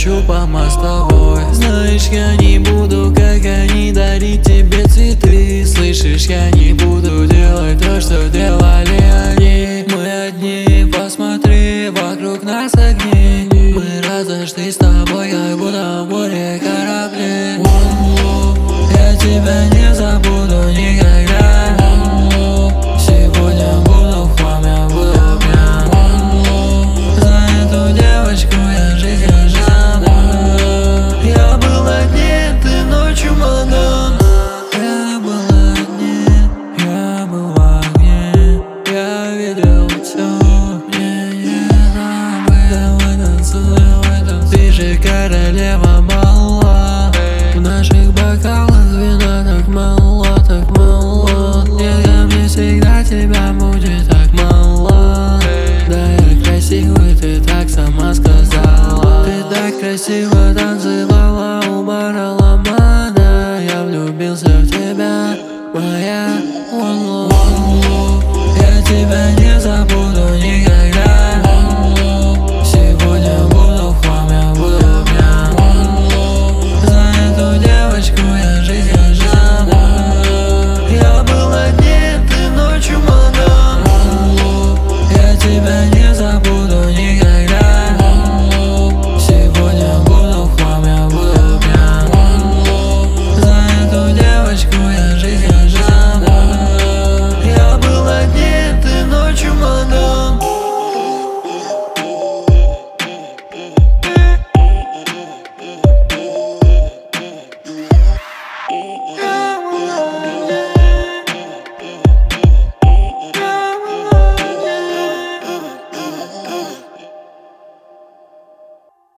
прокачу по мостовой. Знаешь, я не буду, как они, дарить тебе цветы. Слышишь, я не буду делать то, что делали они. Мы одни, посмотри, вокруг нас огни. Мы разошлись с тобой, как будто в море корабли. Я тебя не забуду никогда. Сегодня буду в хламе, буду пьян. За эту девочку я жизнь отдам. Я был одет, ты ночью молодым. Я был одет, я был в огне. Я видел все, мне не забыть. Давай танцуй, давай танцуй. Ты же королева бала. В наших бокалах вина так мало, так мало. Нет, ко мне всегда тебя будет так мало. Да, я красивый, ты так сама сказала. Ты так красиво танцевала у бара Ламада. Я влюбился в тебя, моя one love. Я тебя не забуду никогда.